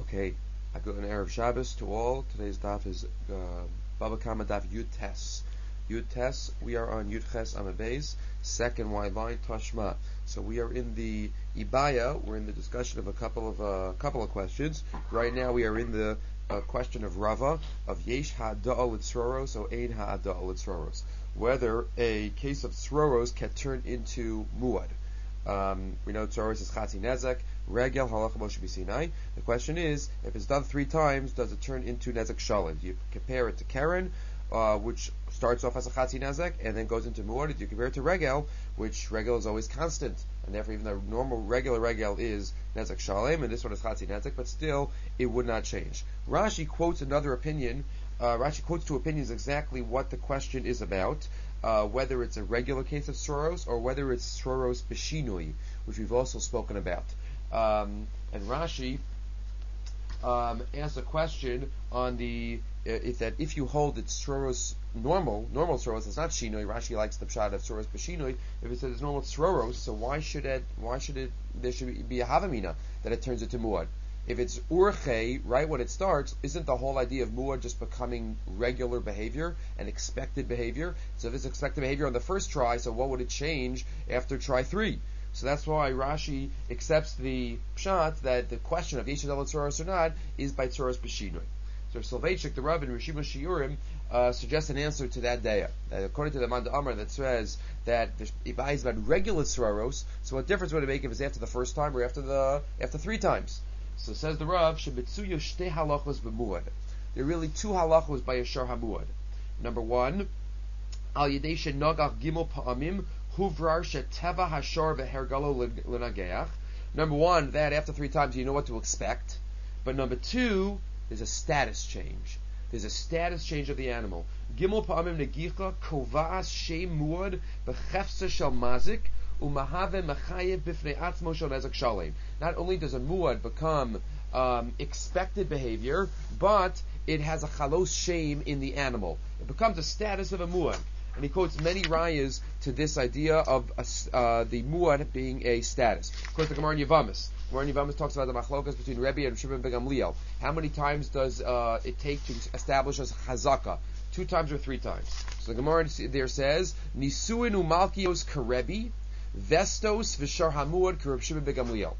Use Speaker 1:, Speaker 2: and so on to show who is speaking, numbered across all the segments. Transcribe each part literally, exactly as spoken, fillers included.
Speaker 1: Okay, I go an Erev Shabbos to all. Today's daf is uh, Baba Kama daf Yud Tes. Yud Tes, we are on Yud Ches Amabez, second wide line, Tashma. So we are in the Ibaya, we're in the discussion of a couple of uh, couple of questions. Right now we are in the uh, question of Rava, of Yesh Ha'ada'al Tzroros, or Ein Ha'ada'al Tzroros. Whether a case of Tzroros can turn into Muad. Um, we know Tzoros is Chatzi Nezek, Regel Halacha Moshe B'Sinai. The question is, if it's done three times, does it turn into Nezek Shalim? You compare it to Karen, uh, which starts off as a Chatzi Nezek and then goes into Muad. You compare it to Regel, which Regel is always constant, and therefore even the normal regular Regel is Nezek Shalim, and this one is Chatzi Nezek, but still it would not change. Rashi quotes another opinion. Uh, Rashi quotes two opinions exactly what the question is about. Uh, whether it's a regular case of Tzroros or whether it's Tzroros B'Shinui, which we've also spoken about. Um, and Rashi um, asks a question on the uh, if that if you hold it's Tzroros normal, normal Tzroros, it's not Shinui. Rashi likes the pshat of Tzroros B'Shinui. If it says it's normal Tzroros, so why should it? Why should it? There should be a Havamina that it turns into Muad. If it's urche, right when it starts, isn't the whole idea of muad just becoming regular behavior and expected behavior? So if it's expected behavior on the first try, so what would it change after try three? So that's why Rashi accepts the pshat that the question of Yesh Ha'ada'al Tzroros or not is by Tzroros B'Shinui. So Soloveitchik, the Rav in Rishima Shiurim, uh, suggests an answer to that daya. That according to the Manda Amar that says that the Ibai is about regular Tzroros, so what difference would it make if it's after the first time or after the after three times? So says the Rav, Shebetzuyo shtei halachos b'muad. There are really two halachos by Yashar HaMuad. Number one, Al Yedei Shenogach Gimel Pa'amim Huvrar Sheteva Hashar V'Hergalo L'Nageach. Number one, that after three times you know what to expect. But number two, there's a status change. There's a status change of the animal. Gimel Pa'amim Negicha Kova'as Shem Muad B'Chefsa Shel Mazik. Not only does a muad become um, expected behavior, but it has a chalos shame in the animal. It becomes a status of a muad. And he quotes many rayas to this idea of a, uh, the muad being a status. Of course, the Gemara in Yavamis. Gemara in Yavamis talks about the machlokas between Rebbe and Shimon ben Gamliel. How many times does uh, it take to establish as chazaka? Two times or three times. So the Gemara there says, Nisuin umalkios karebi, Vestos v'shar hamuad k'Reb Shimon ben Gamliel.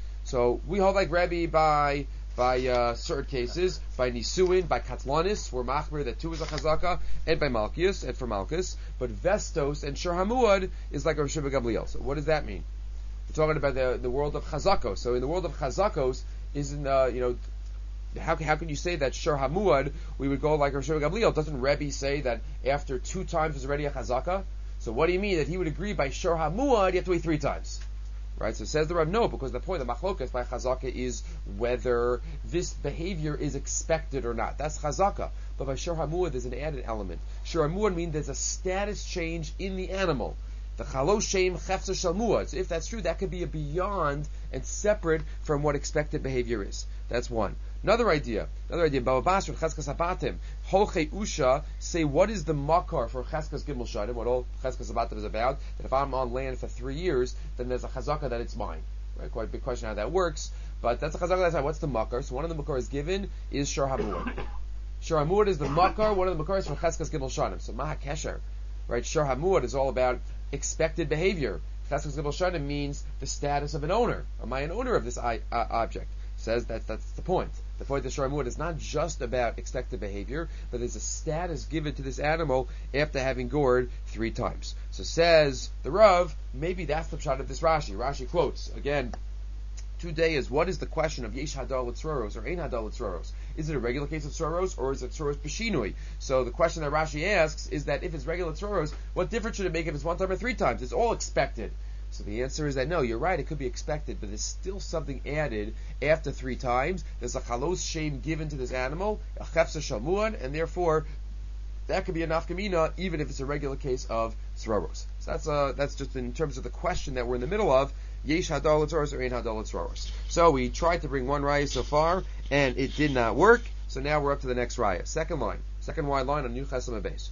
Speaker 1: So we hold like Rebbe by by uh, certain cases, by Nisuin, by Katlanis, we're machmer that two is a chazaka, and by Malkius, and for Malchus. But Vestos and Shar Hamuad is like Reb Shimon ben Gamliel. So what does that mean? We're talking about the the world of chazakos. So in the world of chazakos, isn't uh, you know. How, how can you say that Shar Hamuad we would go like Reb Shimon ben Gamliel? Doesn't Rebbe say that after two times is already a chazaka? So what do you mean that he would agree by Shor HaMuad you have to wait three times? Right? So says the Rav, no, because the point of machlokas by Chazaka is whether this behavior is expected or not. That's Chazaka. But by Shor HaMuad there's an added element. Shor HaMuad means there's a status change in the animal. The Chalos Shem Chefsa Shel Muad. So if that's true, that could be a beyond and separate from what expected behavior is. That's one. Another idea, another idea, Baba Basra, Cheskas Abatim, Holchei Usha, say what is the makar for Cheskas Gimel Shadim, what all Cheskas Abatim is about, that if I'm on land for three years, then there's a chazaka that it's mine. Right? Quite a big question how that works, but that's a chazaka that's how, what's the makar? So one of the makar is given is Shor HaMuad. Shor HaMuad is the makar, one of the makar is for Cheskas Gimel Shadim. So Maha Kesher, right? Shor HaMuad is all about expected behavior. Cheskas Gimel Shadim means the status of an owner. Am I an owner of this I, uh, object? Says that that's the point. The point of Shor HaMuad is not just about expected behavior, but there's a status given to this animal after having gored three times. So says the Rav, maybe that's the pshat of this Rashi. Rashi quotes, again, today is what is the question of Yesh Ha'ada'al Tzroros or Ein Ha'ada'al Tzroros? Is it a regular case of Tzroros or is it Tzroros B'Shinui? So the question that Rashi asks is that if it's regular Tzroros, what difference should it make if it's one time or three times? It's all expected. So the answer is that no, you're right, it could be expected, but there's still something added after three times. There's a chalos shame given to this animal, a chefsa shel muad, and therefore that could be a nafkamina even if it's a regular case of tzroros. So that's uh, that's just in terms of the question that we're in the middle of, yesh ha'ada'al tzroros or ein ha'ada'al tzroros. So we tried to bring one raya so far, and it did not work, so now we're up to the next raya. Second line, second wide line on Yud Ches Amabez.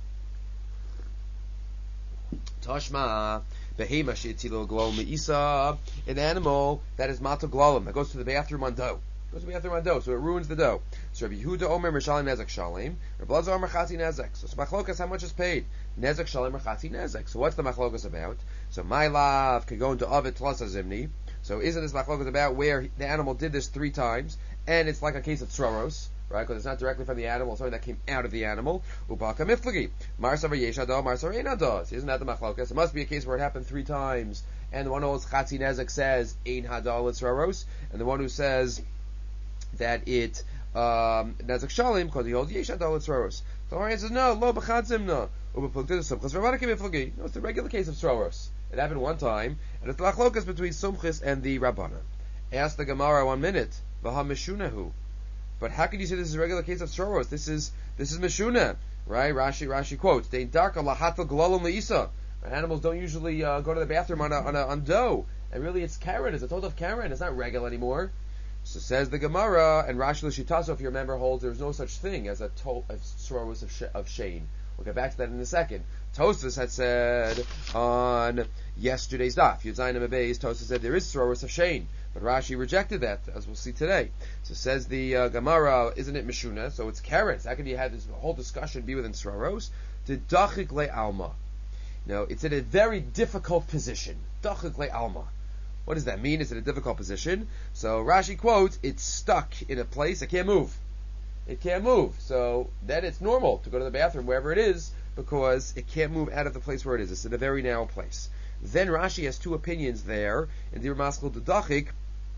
Speaker 1: Tashma. Behema she'etzilo glol me'isa, an animal that is mato glolim, that goes to the bathroom on dough. Goes to the bathroom on dough, so it ruins the dough. So Rabbi Yehuda Omer Mishalim Nezek Shalim. Rabbi Lazar Omer Chatzi Nezek. So machlokas, how much is paid? Nezek Shalim or Chatzi Nezek. So what's the machlokas about? So my love could go into Ovid plus a Zimni. So isn't this machlokas about where the animal did this three times, and it's like a case of Sroros, right? Because it's not directly from the animal, it's something that came out of the animal. Upaka Miflagi. Marsavar Yeshado, Marsar Einado. Isn't that the machlokas? It must be a case where it happened three times, and the one who holds Chatzi Nezek says Ein Hadal it's Sroros, and the one who says that it um Nezek Shalim because he holds Yesh Hadal it's Sroros. So our answer is no, lo b'chadzimna. No, it's the regular case of Sroros. It happened one time, and it's the machlokas between Sumchis and the Rabbana. Ask the Gemara one minute, v'ha mishunahu. But how can you say this is a regular case of Sroros? This is this is mishuna, right? Rashi Rashi quotes, "Dein darka lahatal glolam leisa." Animals don't usually uh, go to the bathroom on a, on a, on dough, and really it's Karen. It's a total of Karen. It's not regular anymore. So says the Gemara, and Rashi L'Shitaso, if you remember, holds there's no such thing as a to- of Sroros of, sh- of Shane. We'll get back to that in a second. Tosfos had said on yesterday's daf, Yudzayin Abayis, Tosfos said there is Sroros of Shane, but Rashi rejected that, as we'll see today. So says the uh, Gemara, isn't it Mishuna? So it's Karen. How can you have this whole discussion be within Sroros? The Dachik Le Alma. No, it's in a very difficult position. Dachik Le Alma. What does that mean? It's in a difficult position. So Rashi quotes, it's stuck in a place, it can't move. It can't move. So then it's normal to go to the bathroom wherever it is because it can't move out of the place where it is. It's in a very narrow place. Then Rashi has two opinions there. In the Maskal Dudachik,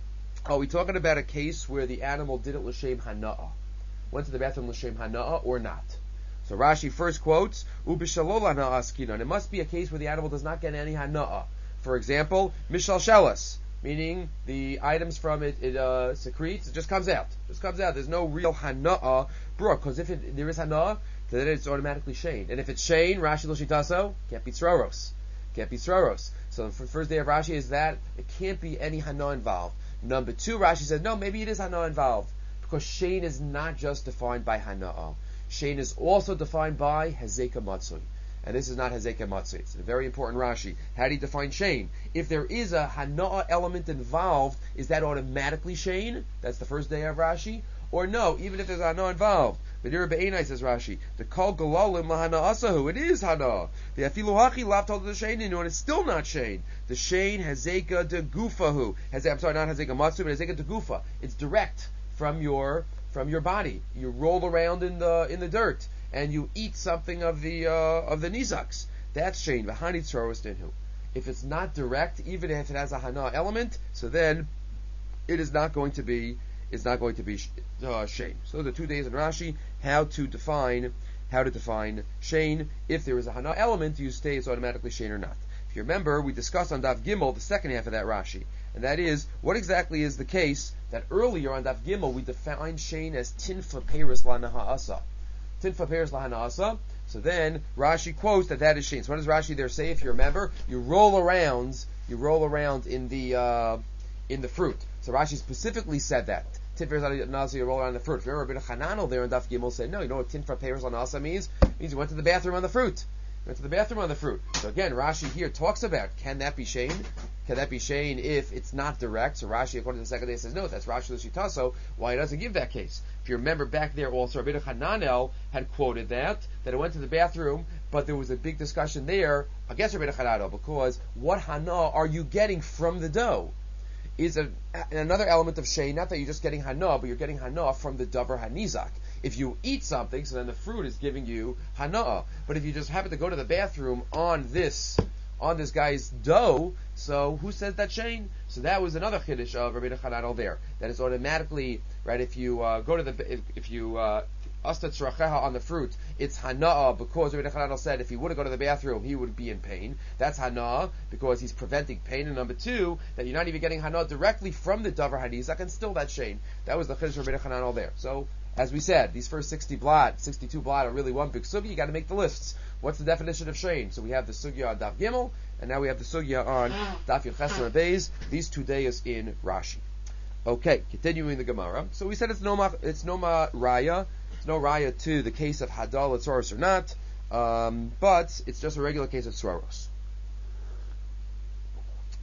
Speaker 1: are we talking about a case where the animal did it l'shem hana'ah? Went to the bathroom l'shem hana'ah or not? So Rashi first quotes, Ubishalol hana'ah skinon. It must be a case where the animal does not get any hana'ah. For example, mishal shelas, meaning the items from it it uh, secretes, it just comes out. Just comes out. There's no real hana'ah brought, because if it, there is hana'ah, then it's automatically shane. And if it's shane, Rashi L'Shitaso, can't be Sroros. Can't be Sroros. So the first day of Rashi is that it can't be any hana'ah involved. Number two, Rashi says, no, maybe it is hana'ah involved, because shane is not just defined by hana'ah. Shane is also defined by hezeka matzui. And this is not Hezekah Matzah. It's a very important Rashi. How do you define Shane? If there is a Hana'ah element involved, is that automatically Shane? That's the first day of Rashi. Or no, even if there's Hana'ah involved. But here Be'enai says Rashi, the Kol Galalim Lahana'asahu, it is Hana'ah. The Afilu Hachi Lav told the Shane, and it's still not Shane. The Shane Hezekah de Gufahu. I'm sorry, not Hezekah Matzah, but Hezekah de Gufa. It's direct from your from your body. You roll around in the in the dirt, and you eat something of the uh, of the nizaks. That's shane. V'hani tzoros dinhu. If it's not direct, even if it has a hana element, so then it is not going to be it's not going to be uh, shane. So the two days in Rashi, how to define how to define shane. If there is a hana element, do you say it's automatically shane or not? If you remember, we discussed on Daf Gimel the second half of that Rashi, and that is what exactly is the case that earlier on Daf Gimel we defined shane as tinfa peris lanaha'asa. Tinfa peris lahana'asa. So then Rashi quotes that that is shane. So what does Rashi there say? If you remember, you roll around, you roll around in the uh, in the fruit. So Rashi specifically said that. Tinfa peris lahana'asa, you roll around in the fruit. If you remember, Rabbi Hananel there in Daf Gimel said, no, you know what tinfa peris lahana'asa means? It means you went to the bathroom on the fruit. You went to the bathroom on the fruit. So again, Rashi here talks about, can that be shane? Can that be shane if it's not direct? So Rashi, according to the second day, says no. That's Rashi L'Shitaso. Why he doesn't give that case? If you remember back there, also Rabbi Hananel had quoted that that it went to the bathroom, but there was a big discussion there against Rabbi Hananel because what hana are you getting from the dough? Is a, another element of shane. Not that you're just getting hana, but you're getting hana from the davar hanizak. If you eat something, so then the fruit is giving you hana. But if you just happen to go to the bathroom on this on this guy's dough, so who says that shane? So that was another chiddush of Rabbi Hananel there. That is automatically right. If you uh, go to the if, if you uh, asta tzracheha on the fruit, it's hana because Rabbi Hananel said if he would have gone to the bathroom, he would be in pain. That's hana because he's preventing pain. And number two, that you're not even getting hana directly from the davar hanizak, and still that shane. That was the chiddush of Rabbi Hananel there. So as we said, these first sixty blot, sixty-two blot are really one big sugya. You got to make the lists. What's the definition of shane? So we have the sugya on Daf Gimel, and now we have the sugya on Daf Yud Ches and Beis. These two days in Rashi. Okay, continuing the Gemara. So we said it's no ma, it's no ma raya. It's no raya to the case of hadal tzoros or not, um, but it's just a regular case of tzoros.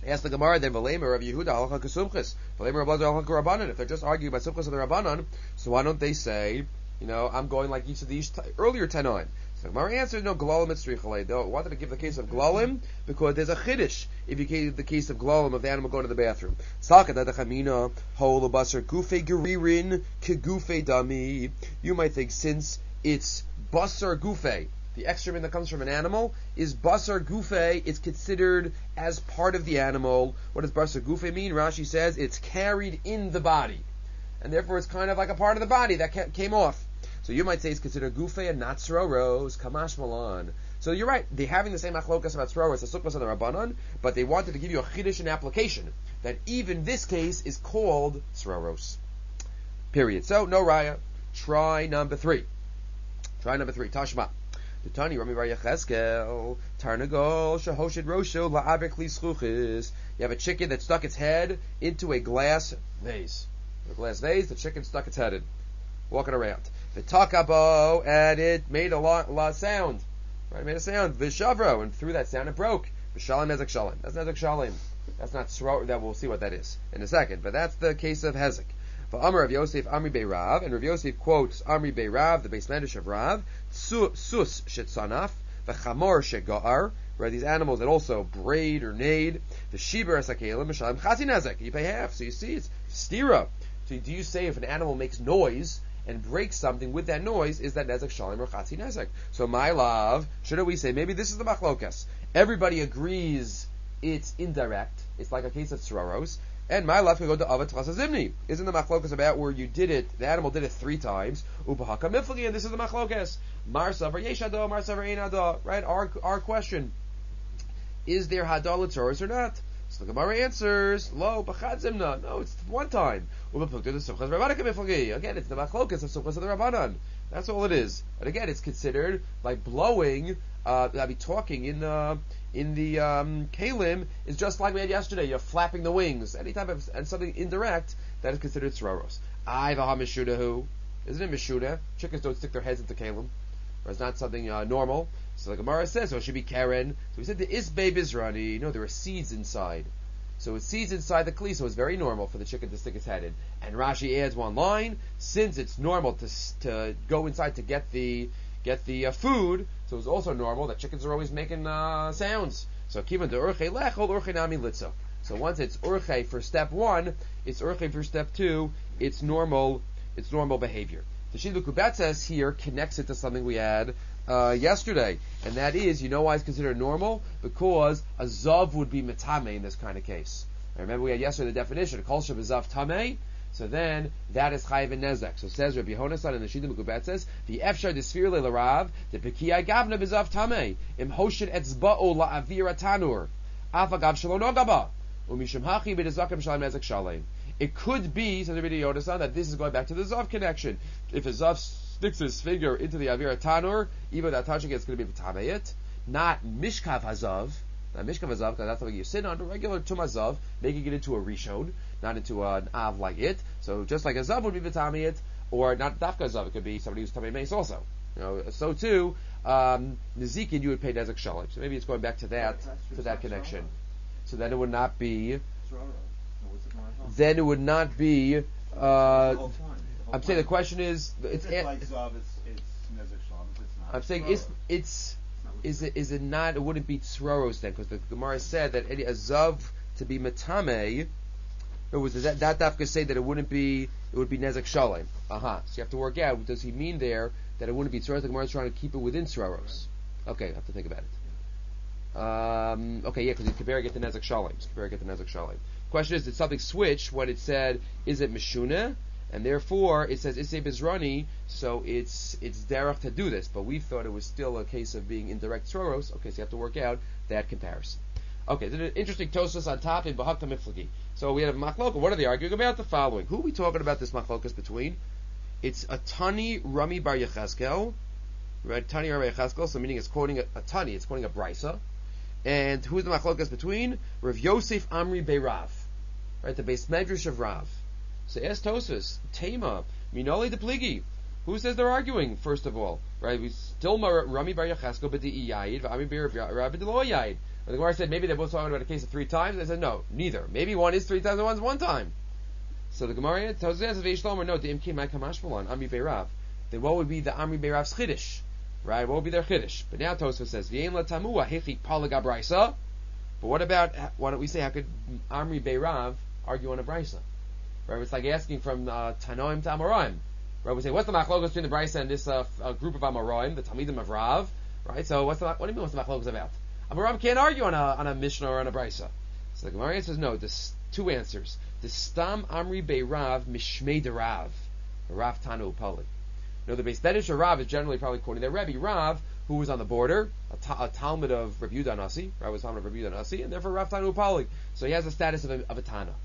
Speaker 1: Ask the Gemara then, V'leimer Rav Yehuda halacha kesumchis, V'leimer Rav Elazar halacha rabbanan. If they're just arguing about sumchis of the rabbanan, so why don't they say, you know, I'm going like each of these t- earlier tanoim? So the Gemara answers, no, glalim etzrichalei. They wanted to give the case of glalim because there's a chiddush if you gave the case of glalim of the animal going to the bathroom. Sakat adachamina hol basar gufe geririn kegufe dami. You might think since it's basar gufe, the excrement that comes from an animal is basar gufe, it's considered as part of the animal. What does basar gufe mean? Rashi says it's carried in the body, and therefore it's kind of like a part of the body that ca- came off. So you might say it's considered gufe and not sroros, kamash malan. So you're right, they're having the same achlokas about sroros as sukmas and the rabbanon, but they wanted to give you a chiddush in application that even this case is called sroros. Period. So no raya. Try number three. Try number three. Tashma. The Tani Rami Bar Yecheskel Tarnagol Shahoshid Rosho La'abek Li Schluchis. You have a chicken that stuck its head into a glass vase. A glass vase, the chicken stuck its head in, walking around. The Takabo, and it made a lot, a lot of sound. Right, it made a sound. Vishavro, and through that sound it broke. Vishalim Nezek Shalim. That's Nezek Shalim. That's not Sro. That we'll see what that is in a second. But that's the case of Hezek. Amr Rav Yosef Amri Bei Rav, and Rav Yosef quotes Amri Bei Rav, the base medrash of Rav, Sus Shetzanaf, the Chamor Shegar, right? These animals that also braid or neighed, the Shiber Asakelim, Mishalim Chazi Nezek. You pay half, so you see it's stira. So do you say if an animal makes noise and breaks something with that noise, is that Nezek Shalim or Chazi Nezek? So my love, should we say maybe this is the machlokas? Everybody agrees it's indirect. It's like a case of sroros. And my love can go to Avat Tchasa Zimni. Isn't the machlokas about where you did it, the animal did it three times? Upahaka Miflagi, and this is the machlokas. Mar Savar Yeshado, Mar Savar Einado. Right? Our our question. Is there Hadal Tzoros or not? So the Gemara answers, Lo, Bachad Zimna. No, it's one time. Again, it's the machlokas of Sukhas of the Rabbanan. That's all it is. And again, it's considered like blowing, uh, I'll be talking in the, in the, um, kalim is just like we had yesterday. You're flapping the wings. Any type of, and something indirect, that is considered sroros. I vaha mishudahu. Isn't it mishuda? Chickens don't stick their heads into kalim. Or it's not something, uh, normal. So the Gemara says, so it should be Karen. So we said the isbe bizrani. No, there are seeds inside. So it's seeds inside the kli, so it's very normal for the chicken to stick its head in. And Rashi adds one line, since it's normal to to go inside to get the get the uh, food, so it's also normal that chickens are always making uh, sounds. So kivan de urche lechol urche nami litzo. So once it's urche for step one, it's urche for step two. It's normal. It's normal behavior. The Shidduch Kubetzes here connects it to something we had uh, yesterday, and that is, you know why it's considered normal? Because a zav would be metame in this kind of case. I remember we had yesterday the definition, kol shebezav tamei. So then that is chayiv and nezek. So says Rabbi Yonasan in the Shidduch Kubetzes, the efshar desfir le'larav the pekiyai gavna bezav tamei im hoshin etzba'o la'avir atanur afagav shelo nogaba umishum hachi b'dezakim shalem nezek shalem. It could be, says Rabbi Yonasan, that this is going back to the zav connection. If a zav sticks his finger into the avir tanur, even that touching it's going to be v'tameyit, not mishkav hazav, not mishkav hazav, because that's something you sit on, a regular tumazav, making it into a rishon, not into an av like it. So just like a zav would be v'tameyit, or not dafka zav, it could be somebody who's tamei meis also. You know, so too, um, Nezikin you would pay nezek shalom. So maybe it's going back to that, to that connection. So then it would not be. Then it would not be. Uh, I'm saying the question is, it's,
Speaker 2: it's like zav, it's it's nezek shalom. It's not.
Speaker 1: I'm saying it's it's is it is it not? It wouldn't be tzroros then, because the Gemara said that any, a zav to be metame. It was that that dafka say that it wouldn't be it would be nezek shalom. Aha. Uh-huh. So you have to work out. Does he mean there that it wouldn't be tzroros? The Gemara is trying to keep it within tzroros. Okay, I have to think about it. Um, okay, yeah, because you compare it to nezek shalom. Compare it to nezek shalom. Question is, did something switch when it said, is it Meshuna? And therefore, it says Isei Bizrani, so it's it's derech to do this. But we thought it was still a case of being indirect Tzoros. Okay, so you have to work out that comparison. Okay, there's an interesting Tosfos on top in Bahakta Miflagi. So we have Machloka. What are they arguing about? The following. Who are we talking about this Machlokas between? It's a Tani Rami Bar Yecheskel. Right, Tani Rami Bar Yecheskel, so meaning it's quoting a, a Tani, it's quoting a Brisa. And who's the Machlokas between? Rav Yosef Amri Bei Rav. Right, the base medrash of Rav. So ask Tosfos, Tema, Minoli de Pligi. Who says they're arguing, first of all? Right, we still Rami Bar Yecheskel, but the Iyayid, V'ami Bar Rabbi Delo Yayid. But the Gemara said maybe they're both talking about a case of three times. They said no, neither. Maybe one is three times and one's one time. So the Gemara tells us if Shlomo no, the Imkin my Kamashmalan Amri Beirav. Then what would be the Amri Beirav's Chiddush? Right? What would be their Chiddush? But now Tosfos says V'yein la tamua hechi palaga brisa. But what about, why don't we say, how could Amri Beirav argue on a brisa? Right? It's like asking from uh, Tanoim to Amoraim. Right? We say, what's the machlokes between the brisa and this uh, uh, group of Amoraim, the Talmidim of Rav? Right? So what's the, what do you mean? What's the machlokes about? Amoraim can't argue on a on a Mishnah or on a brisa. So the Gemara says no. There's two answers. The Stam Amri Beirav Mishmei de Rav, Rav Tanu Pali. No, the Beis Dedish of Rav is generally probably quoting their Rebbe Rav, who was on the border, a, ta- a Talmud of Rabbi Yehuda Nasi, Rav was Talmud of Rabbi Yehuda Nasi, and therefore Rav Tanu Pali. So he has the status of a, of a Tana.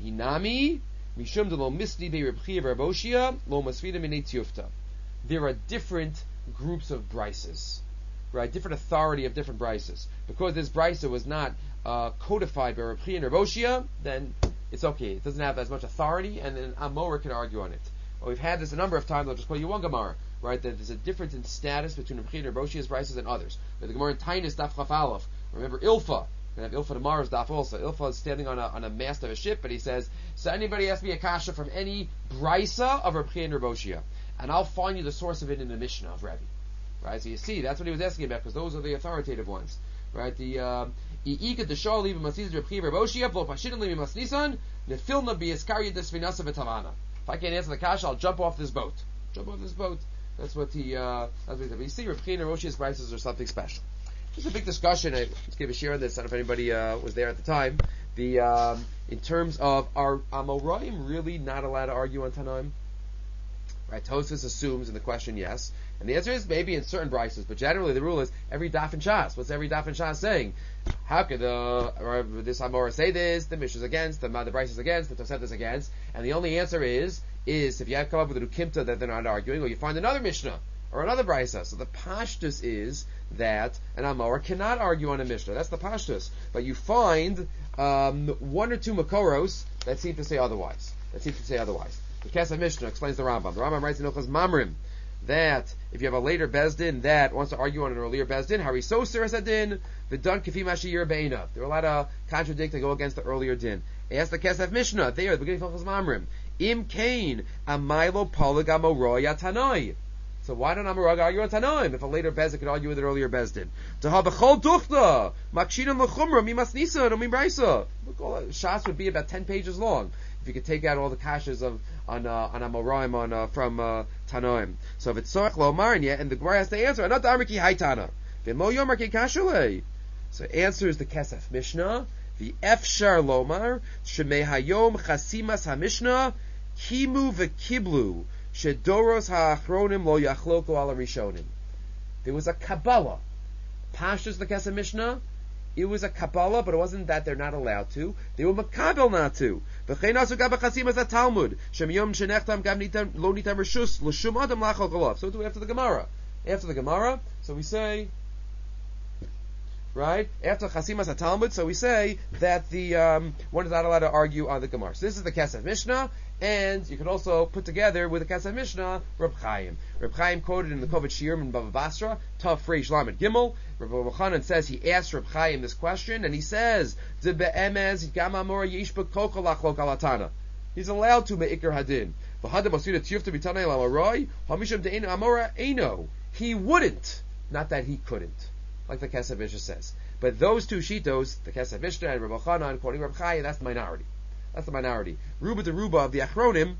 Speaker 1: Hinami Mishum de lo Misli Be Reb Chiya Reb Oshia lo Masvida Minei Tiyufta. There are different groups of brises, right? Different authority of different brises. Because this brisa was not uh, codified by Reb Chiya and Reb Oshia, then it's okay. It doesn't have as much authority, and then Amor can argue on it. Well, we've had this a number of times. I'll just call you one Gemara, right? That there's a difference in status between Reb Chiya and Reb Oshia's brises and others. But the Gemara in Tainis Daf Chaf Aleph. Remember Ilfa. We have Ilfa tomorrow's Daf also. Ilfa is standing on a on a mast of a ship, but he says, "So anybody ask me a kasha from any brisa of Reb Chiya and Reb Oshia, and I'll find you the source of it in the Mishnah of Rebbe." Right? So you see, that's what he was asking about, because those are the authoritative ones. Right? The um, I'ika the Shal Liba Masnisan Reb Chiya Reb Oshia Vlo Pashidan Liba Masnisan Nefilna Biyaskari Desvinasa V'Tavana. If I can't answer the kasha, I'll jump off this boat. Jump off this boat. That's what he. Uh, that's what he said. But you see, Reb Chiya and Reb Oshia's prices are something special. Just a big discussion. I just gave a share on this. I don't know if anybody uh, was there at the time. The um, in terms of are Amoraim really not allowed to argue on Tanaim? Right? Tosfos assumes in the question yes, and the answer is maybe in certain brises, but generally the rule is every daf and shas. What's every daf and shas saying? How could the or this Amora say this? The Mishnah is against, the the brise is against, the Tosefta is against, and the only answer is is if you have come up with a Ukimta that they're not arguing, or you find another Mishnah or another brisa. So the pashtus is that an Amora cannot argue on a Mishnah. That's the pashtus. But you find um, one or two Makoros that seem to say otherwise. That seem to say otherwise. The Kesef Mishnah explains the Rambam. The Rambam writes in Ilchos Mamrim that if you have a later Bezdin that wants to argue on an earlier Bezdin, Hariso Siras Adin, V'dan Kifim Ashir Be'ina. They're allowed to contradict and go against the earlier din. Ask the Kesef Mishnah there at the beginning of Ilchos Mamrim. Im Kain Amailo Polygamo Roya Tanoi. So why don't Amorag argue on Tanoim if a later Bezdin could argue with an earlier Bezdin? Tahabachol Duchta Makshinan Lechumra Mimas Nisa and Mimbraisa. Shas would be about ten pages long if you could take out all the kashas of on uh, on Amoraim on uh, from uh, Tanoim. So if it's Sorach Lo Marin and the Gemara has to answer, not the Amriki Haitana. V'mo Yomar Ke Kashale. So answers the Kesef Mishnah. The Efshar Lomar Shemei Hayom Chasimas HaMishnah Kimu V'Kiblu Shedoros Ha'achronim Lo Yachloko Ala Rishonim. There was a Kabbalah. Pashas the Kesef Mishnah. It was a Kabbalah, but it wasn't that they're not allowed to. They were makabel not to. V'chein asu gab ha'chasimas ha'Talmud shemiyom shenechtam gab nitam lo nitam reshus l'shum adam lachol kolov. So what do we after the Gemara? After the Gemara, so we say, right? After chasimas ha'Talmud, so we say that the um, one is not allowed to argue on the Gemara. So this is the Kesef Mishnah, and you can also put together with the Kesef Mishnah Reb Chaim. Reb Chaim quoted in the Kovet Shiurim in Bava Basra, Tav Reish Lamed Gimel. Reb Yochanan says he asked Reb Chaim this question, and he says, "De be'emez gam amor yish b'kokol lachlok alatana." He's allowed to me'ikr hadin. V'hadam asuyda tiyufta b'tanei l'amaroy hamisham de'en amora eino. He wouldn't, not that he couldn't, like the Kesef Mishnah says. But those two shitos, the Kesef Mishnah and Reb Yochanan quoting Reb Chaim, that's the minority. That's the minority. Ruba de Ruba of the Achronim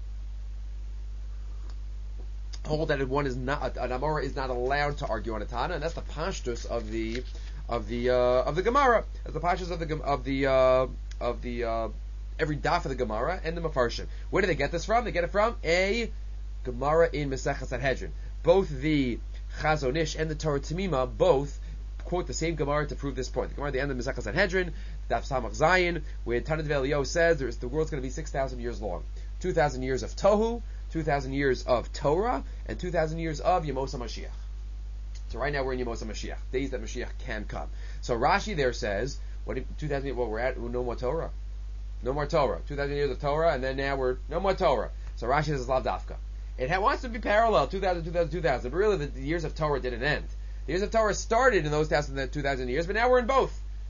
Speaker 1: hold that one is not an Amora is not allowed to argue on a Tana, and that's the pashtus of the of the uh, of the Gemara. That's the pashtus of the of the uh, of the uh, every daf of the Gemara and the Mefarshim. Where do they get this from? They get it from a Gemara in Maseches Sanhedrin. Both the Chazon Ish and the Torah Tamima both quote the same Gemara to prove this point. The Gemara at the end of Maseches Sanhedrin, Daf Samach Zayin, where Tanit V'Eliyahu says there's, the world's going to be six thousand years long. two thousand years of Tohu, two thousand years of Torah, and two thousand years of Yemos HaMashiach. So right now we're in Yemos HaMashiach, days that Mashiach can come. So Rashi there says, what two thousand years, well, we're at no more Torah. No more Torah. two thousand years of Torah, and then now we're no more Torah. So Rashi says Lav Dafka. It ha- wants to be parallel, two thousand, two thousand, two thousand, but really the, the years of Torah didn't end. The years of Torah started in those two thousand years, but now we're in both.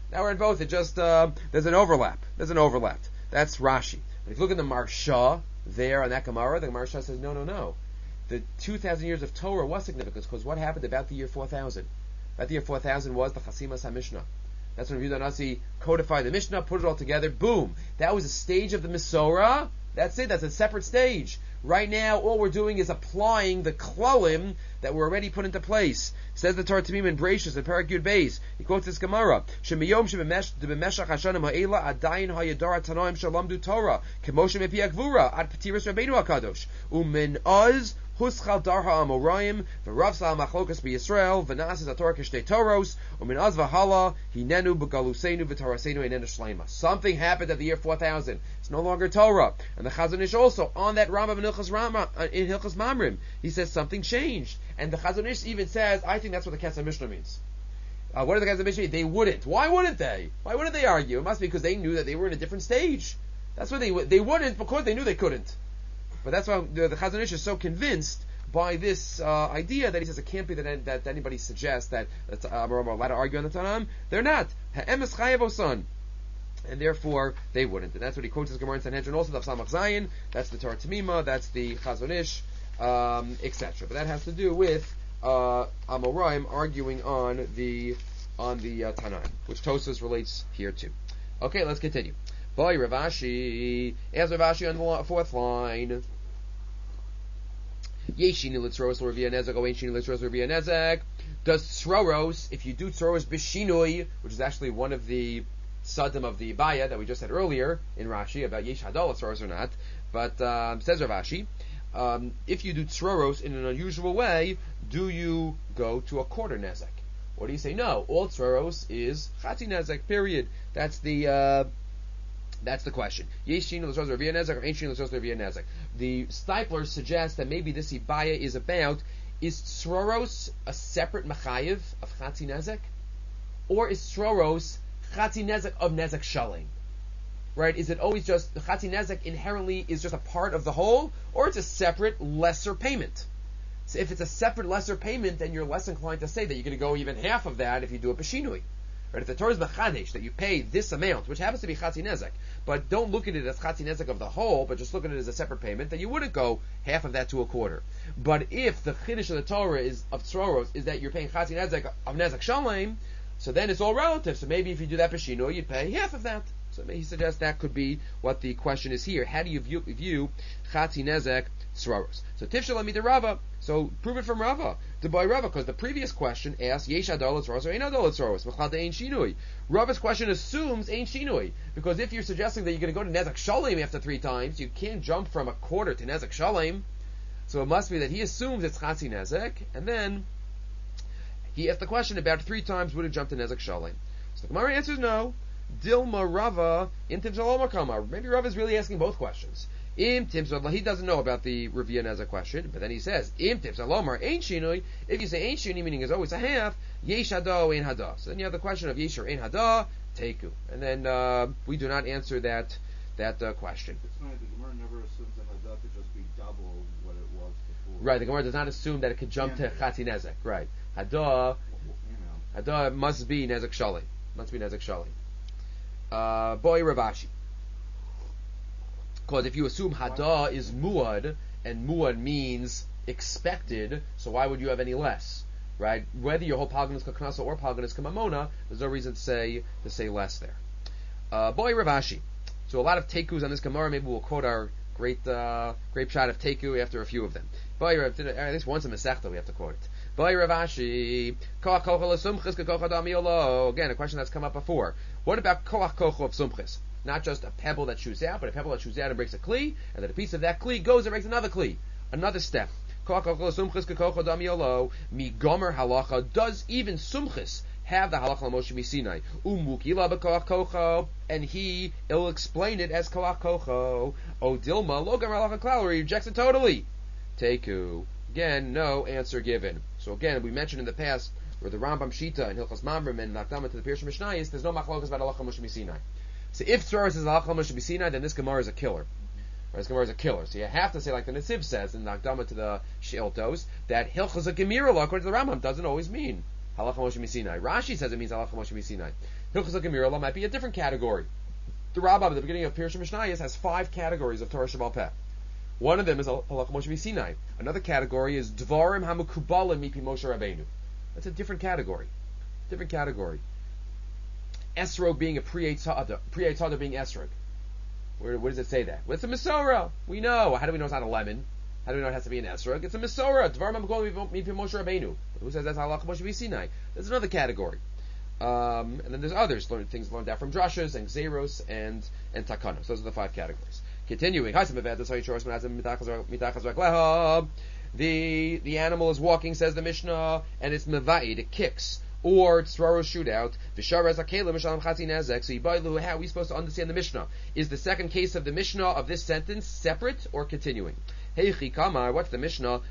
Speaker 1: Now we're in both. It just uh, there's an overlap. There's an overlap. That's Rashi. But if you look at the Marsha there on that Gemara, the Marsha says no, no, no. The two thousand years of Torah was significant because what happened about the year four thousand? About the year four thousand was the Chasimas HaMishnah. That's when Yehuda Nasi codified the Mishnah, put it all together. Boom. That was a stage of the Mesorah. That's it. That's a separate stage. Right now, all we're doing is applying the klalim that were already put into place. Says the Torah Tamim in Bereshis in Parak Yud Beis. He quotes this Gemara: "Shemiyom shebemeshach hashanim ha'ela adayin hayadar tanoim shalamdu Torah kemoshe mepi agvura ad petiras Rabbeinu Hakadosh umin oz." Huschal darha amorayim v'rav sal machlokas b'Yisrael v'nasis atorah kishtei toros umin az v'hala hinenu b'galusenu v'torasenu einenu shleima. Something happened at the year four thousand. It's no longer Torah. And the Chazon Ish also on that Rambam in Hilchos Rama in Hilchos Mamrim, he says something changed. And the Chazon Ish even says, I think that's what the Kesef Mishnah means. Uh, what do the Kesef Mishnah mean? They wouldn't. Why wouldn't they? Why wouldn't they argue? It must be because they knew that they were in a different stage. That's why they they wouldn't because they knew they couldn't. But that's why the, the Chazon Ish is so convinced by this uh, idea that he says it can't be that that anybody suggests that that uh, we're allowed to argue on the Tanam. They're not. Ha'emes chayev osan. And therefore they wouldn't. And that's what he quotes as Gemara in Sanhedrin. Also, the Samach Zayin. That's the Torah Tamima. That's the Chazon Ish, um, et cetera. But that has to do with uh, Amoraim arguing on the on the uh, Tanaim, which Tosfos relates here to. Okay, let's continue. Boy, Ravashi. As Ravashi on the fourth line. Yeshini litzroros or via nezek, or yeshini litzroros or via nezek. Does tzroros, if you do tzroros b'shinui, which is actually one of the sadim of the Baya that we just said earlier in Rashi about yesh hadol tzroros or not, but um, says Ravashi, um, if you do tzroros in an unusual way, do you go to a quarter nezek? Or do you say no? All tzroros is chati nezek. Period. That's the. Uh, That's the question. The Stipler suggests that maybe this Ibaya is about, is Tzroros a separate Machayev of Chatzi Nezek? Or is Tzroros Chatzi Nezek of Nezek Shalim? Right? Is it always just, the Chatzi Nezek inherently is just a part of the whole? Or it's a separate, lesser payment? So if it's a separate, lesser payment, then you're less inclined to say that you're going to go even half of that if you do a Peshinui. Right? If the Torah is Mechadesh, that you pay this amount, which happens to be Chatzi Nezek, but don't look at it as Chatzi Nezek of the whole, but just look at it as a separate payment, then you wouldn't go half of that to a quarter. But if the Chiddush of the Torah is of Tzroros is that you're paying Chatzi Nezek of Nezek Shalem, so then it's all relative. So maybe if you do that Peshino, you'd pay half of that. So he suggests that could be what the question is here. How do you view, view Chatzi Nezek Tzroros? So Tifshel Amida Rava. So prove it from Rava. To buy Rava, because the previous question asked Yesh Adol Tzroros or Ein Adol Tzroros. Mechad Ein Shinui. Rava's question assumes Ein Shinui, because if you're suggesting that you're going to go to Nezek Shalem after three times, you can't jump from a quarter to Nezek Shalem. So it must be that he assumes it's Chatzi Nezek, and then he asked the question about three times would it jump to Nezek Shalem. So the Gemara answers no. Dilma Rava Intim Shalom Kamar. Maybe Rava is really asking both questions. Im Tim he doesn't know about the Ravia Nezek question, but then he says Im Tim Salomar Ein Shinui. If you say Ein Shinui, meaning is always a half, Yesh Hada Ein Hada. So then you have the question of Yesh or Ein Hada Teku, and then uh, we do not answer that that uh, question.
Speaker 2: It's funny, the Gemara never assumes that Hada could just be double what it was before.
Speaker 1: Right, the Gemara does not assume that it could jump yeah. to Chatzi Nezek. Right, Hada,
Speaker 2: well, you know.
Speaker 1: Hada must be Nezek Shali. Must be Nezek Shali. Uh, boy Ravashi. Because if you assume Hada is Muad, and Muad means expected, so why would you have any less? Right? Whether your whole Pagan is Kaknasa or Pagan is Kamamona, there's no reason to say to say less there. Uh, boy Ravashi. So a lot of Tekus on this Gemara. Maybe we'll quote our great uh, great shot of Teku after a few of them. Boy, at least once in Masechta we have to quote it. Boy Ravashi. Again, a question that's come up before. What about Koach Kocho of Sumchis? Not just a pebble that shoots out, but a pebble that shoots out and breaks a kli, and then a piece of that kli goes and breaks another kli. Another step. Mi gomer halacha. Does even Sumchis have the halacha of Moshe Sinai? Umukila b'koach kocho, and he will explain it as koach kocho. O Dilma lo gomer halacha klal, or he rejects it totally. Teku. Again, no answer given. So again, we mentioned in the past where the Rambam Shita and Hilchos Mamrim and Nakdama to the Pirush Mishnayos, there's no machlokas about halacha Moshe Sinai. So if Tzroros is halacha Moshe Sinai, then this Gemara is a killer. Right, this Gemara is a killer. So you have to say, like the Nesiv says in Nakdama to the Sheiltos, that Hilchos a Gemira law according to the Rambam doesn't always mean halacha Moshe Sinai. Rashi says it means halacha Moshe Sinai. Hilchos HaGemirah might be a different category. The Rambam at the beginning of Pirush Mishnayos has five categories of Torah Shebal Peh. One of them is Halacha Moshe Sinai. Another category is Dvarim HaMekubalim Mipi Moshe Rabbeinu. That's a different category. Different category. Esrog being a pre-Eitzada, pre-Eitzada being Esrog. Where, where does it say that? Well, it's a Mesorah. We know. How do we know it's not a lemon? How do we know it has to be an Esrog? It's a Mesorah. Dvarim HaMekubalim Mipi Moshe Rabbeinu. Who says that's Halacha Moshe Sinai? That's another category. Um, and then there's others, learn, things learned out from drashas and Xeros and and Takanos. Those are the five categories. Continuing, the the animal is walking, says the Mishnah, and it's mevaid, it kicks, or tzraro shootout. So how are we supposed to understand the Mishnah? Is the second case of the Mishnah of this sentence separate or continuing? Heichi kamar, what's the Mishnah?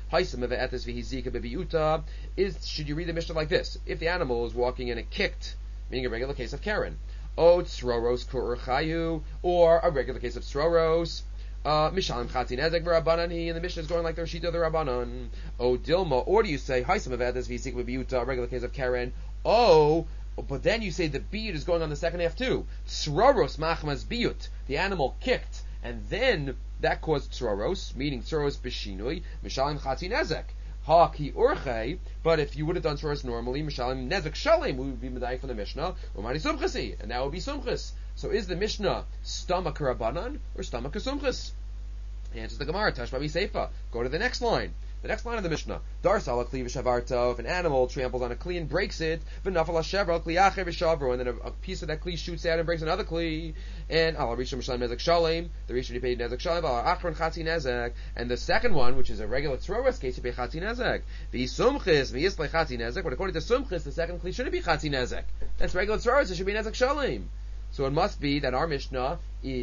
Speaker 1: Is should you read the Mishnah like this? If the animal is walking and it kicked, meaning a regular case of Karen, o tzroros kurchayu, or a regular case of tzroros, mishalim chatzin ezek v'rabbanani, and the Mishnah is going like the Rashida of the Rabbanan. O dilma, or do you say haisam avedas v'yisik b'biyuta, a regular case of Karen? Oh, but then you say the biyut is going on the second half too. Tzroros machmas biyut, the animal kicked, and then that caused tzroros, meaning tzroros b'shinui, mishalim chatzin ezek. Ha ki urchei, but if you would have done tzroros normally, mishalim nezek shalim, we would be medayik from the Mishnah, umari sumchasi, and that would be sumchas. So is the Mishnah stomach rabbanan or stomach sumchas? Answers the Gemara, Tashma Seifa. Go to the next line. The next line of the Mishnah. Dar sala kli v'shavarto. If an animal tramples on a kli and breaks it, v'nafal ha'shevra kli acher v'shavro, and then a, a piece of that kli shoots out and breaks another kli. And ala rishon mishalim nezek shalim. The rishon you paid nezek shalim. Ala achron chatzi nezek. And the second one, which is a regular tzroros case, you pay chatzi nezek. V'sumchis v'yislei chatzi nezek. But according to sumchis, the second kli shouldn't be chatzi nezek. That's regular tzroros. It should be nezek shalim. So it must be that our Mishnah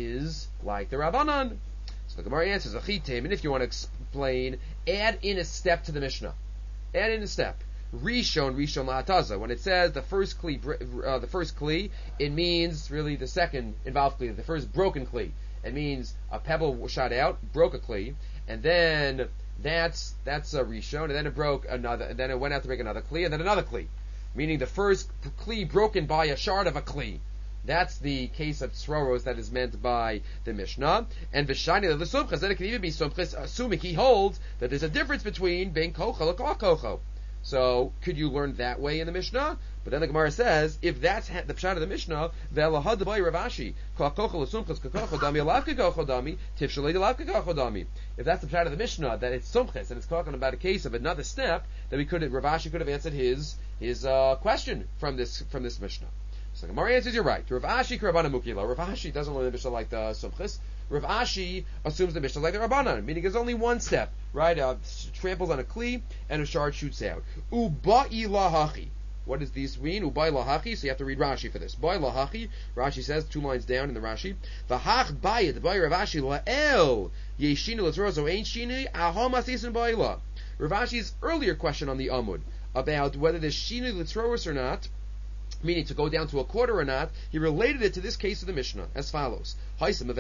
Speaker 1: is like the Rabbanan. So the Gemara answers, Achitim, and if you want to explain, add in a step to the Mishnah. Add in a step. Rishon, Rishon la'ataza. When it says the first kli, uh, the first kli, it means really the second involved kli, the first broken kli. It means a pebble shot out, broke a kli, and then that's that's a Rishon, and then it broke another, and then it went out to break another kli, and then another kli. Meaning the first kli broken by a shard of a kli. That's the case of tzroros that is meant by the Mishnah. And v'shani the sumchas, then it can even be sumchas, assuming he holds that there's a difference between being kochel and kocho. So, could you learn that way in the Mishnah? But then the Gemara says, if that's the pshat of the Mishnah, ve'alahad d'bay Ravashi, kochochel l'sumchas kochocho dami, alav kochocho dami, tifshalei alav kochocho dami. If that's the pshat of the Mishnah, that it's sumchas, and it's talking about a case of another step, then we could, Ravashi could have answered his his uh, question from this from this Mishnah. So the Gemara answers, you're right. Rav Ashi Rabbanan Mukila. Rav Ashi doesn't learn the Mishnah like the Sumchis. Rav Ashi assumes the Mishnah like the Rabbanan, meaning there's only one step, right? Uh, tramples on a kli and a shard shoots out. Uba'i lahachi. What does this mean? Uba'i lahachi. So you have to read Rashi for this. Ba'i lahachi. Rashi says two lines down in the Rashi. V'hach bayit ba'i Rav Ashi la'el yeshinu l'tzrozo ain't shini ahom asisin ba'ila. Rav Ashi's earlier question on the Amud about whether there's shinu l'tzroros or not, meaning to go down to a quarter or not, he related it to this case of the Mishnah as follows. Right, in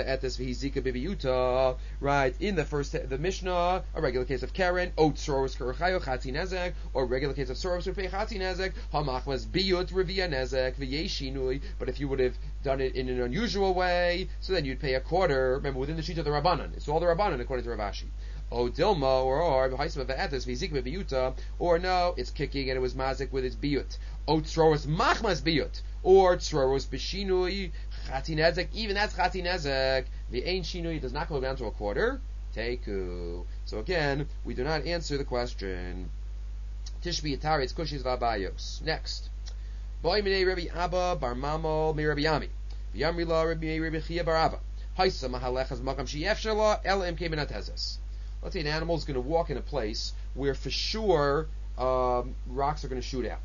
Speaker 1: the first, the Mishnah, a regular case of Karen, or regular case of Soros but if you would have done it in an unusual way, so then you'd pay a quarter, remember, within the sheet of the Rabbanan. It's all the Rabbanan according to Rav Ashi. O Dilma, or or or no, it's kicking and it was mazik with its biyut. O tzroros machmas biyut, or tzroros b'shinui chatinezek. Even that's chatinezek. The ain shinui does not go down to a quarter. Teiku. So again, we do not answer the question. Tishbi Atari, it's kushis v'abayos. Next, boy minei Rabbi Abba bar Mamo mi Rabbi Yami v'yamri la Rabbi Rabbi Chia bar Abba. Haisa mahalechas makam she'efshar la el em kemenatezes. Let's say an animal is going to walk in a place where for sure um, rocks are going to shoot out.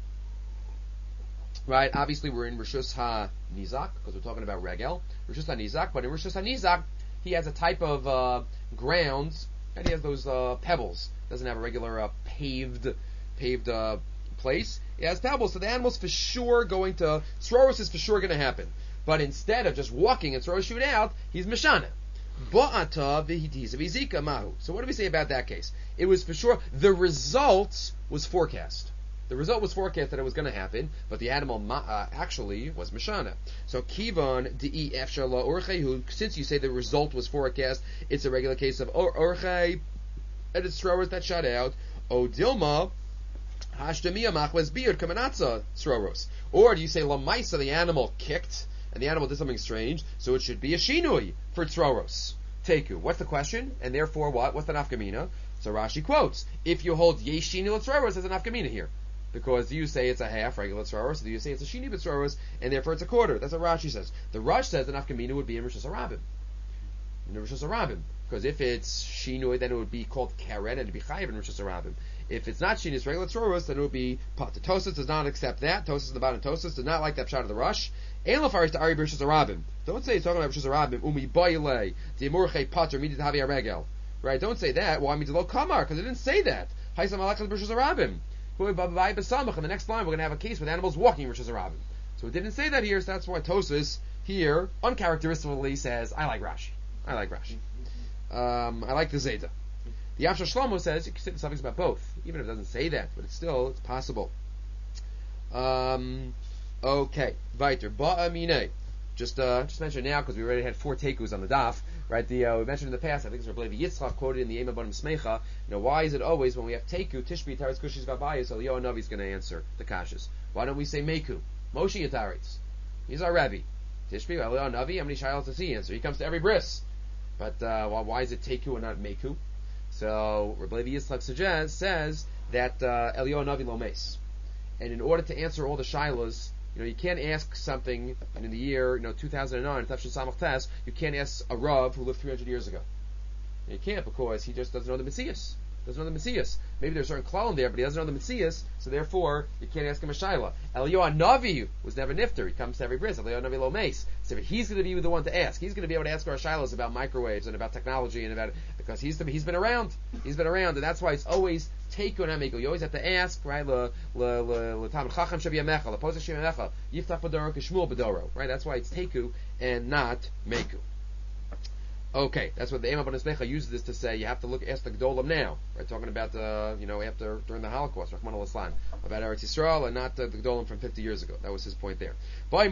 Speaker 1: Right? Obviously, we're in Rishus HaNizak because we're talking about Regel. Rishus HaNizak, but in Rishus HaNizak, he has a type of uh, ground, and he has those uh, pebbles. Doesn't have a regular uh, paved paved uh, place. It has pebbles, so the animal's for sure going to, Tzroros is for sure going to happen. But instead of just walking and Tzroros shoot out, he's Mishana. So what do we say about that case? It was for sure, the result was forecast. The result was forecast that it was going to happen, but the animal ma- uh, actually was mashana. So kivan di efshala orchehu. Since you say the result was forecast, it's a regular case of or- orche, and it's throwers that shot out. O dilma hashdemiya machwas beard kamanatza throwers. Or do you say lamaisa, the animal kicked and the animal did something strange, so it should be a shinui for throwers. Teku. What's the question? And therefore what? What's the nafkamina? So Rashi quotes, if you hold yesh shinu l'tzroros, there's a nafkamina here. Because you say it's a half regular tzroros, so you say it's a shini b'tzroros, and therefore it's a quarter. That's what Rashi says. The Rush says the nafkamina would be in Rishus Harabim. In Rishus Harabim. Because if it's shinui, then it would be called keren, and it'd be chayiv in Rishus Harabim. If it's not shini, it's regular tzroros, then it would be pat. Tosas does not accept that. Tosas in the bottom Tosas does not like that shot of the Rush. Elafar is to Ari Rishus Harabim. Don't say it's talking about Rishus Harabim. Umi boyle the emurche pater midid havi aregel. Right? Don't say that. Well, I mean, lo kamar, because it didn't say that. Haisam alachas Rishus Harabim. In the next line, we're going to have a case with animals walking Rishus Harabim. So it didn't say that here, so that's why Tosas here uncharacteristically says, I like Rashi. I like Rashi. Um, I like the Zeta. The Avshar Shlomo says you can say the suffix about both, even if it doesn't say that, but it's still it's possible. Um, okay, weiter. Ba'amine. Just uh, just mention now because we already had four tekus on the daf, right? The uh, we mentioned in the past. I think it's Rabbi Levi Yitzchak quoted in the Yema Banim Smecha. You know, why is it always when we have teku tishbi taritz kushis vabayis? So Eliyahu Navi is going to answer the kashas. Why don't we say meku? Moshe Yataritz. He's our Rebbe. Tishbi Eliyahu Navi. How many shilas does he answer? He comes to every bris. But uh, why, why is it teku and not meku? So Rabbi Levi Yitzchak suggests says that uh, Eliyahu Navi lo meis, and in order to answer all the shilas. You know, you can't ask something in the year, you know, two thousand nine, Tafshin Samach Tes, you can't ask a Rav who lived three hundred years ago. You can't because he just doesn't know the Messias. Doesn't know the Messias. Maybe there's a certain klal in there, but he doesn't know the Messias, so therefore you can't ask him a Shaila. Eliyahu Navi was never nifter. He comes to every bris. Eliyahu Navi lo meis. So he's going to be the one to ask. He's going to be able to ask our Shilas about microwaves and about technology and about because he's the, he's been around. He's been around, and that's why it's always take or not make. You always have to ask, right? Le le le le tam chacham shabiyamecha, le posach shabiyamecha, yiftach b'doro kishmul b'doro, right? That's why it's teku and not meku. Okay, that's what the Ema Banim Smecha uses this to say. You have to look ask the Gedolim now. We're talking about uh, you know after during the Holocaust, Rahman al-Islam, about Eretz Yisrael and not uh, the Gedolim from fifty years ago. That was his point there. That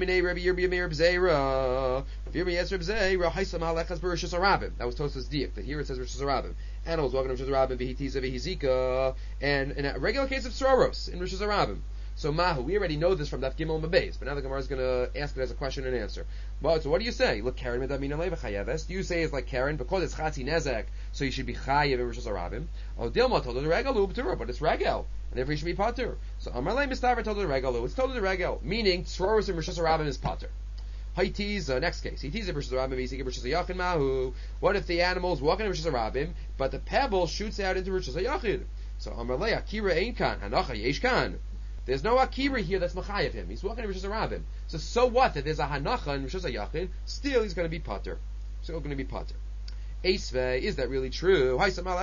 Speaker 1: was Tosas Diak. That here it says Rishus Harabim. Animals walking in Rishus Harabim, v'hitiza v'hizika, and in a regular case of Sroros in Rishus Harabim. So Mahu, we already know this from Daf Gimel and Beis, but now the Gemara is going to ask it as a question and answer. Well, so what do you say? Look, Karen medamina leva chayeves. Do you say it's like Karen because it's chatzi nezek, so you should be chayev in Rishus Harabim? Oh, Dilma told her the regalu b'tura, but it's regel, and therefore you should be patur. So Amarle Mistaver told her the regalu. It's told her the regel, meaning Tzroros in Rishus Harabim is patur. Haitiz, uh, next case. Haitiz in Rishus Harabim, Yisik in Rishus Hayachid Mahu. What if the animal is walking in Rishus Harabim, but the pebble shoots out into Rishus Hayachid? So Amarle Akira Ein Kan, Hanacha Yesh Kan. There's no Akira here that's Machayev him. He's walking in Rishus Harabim. So so what that there's a Hanacha in Rishus Hayachid? Still he's going to be patur. Still going to be patur. Eisvei, is that really true? If the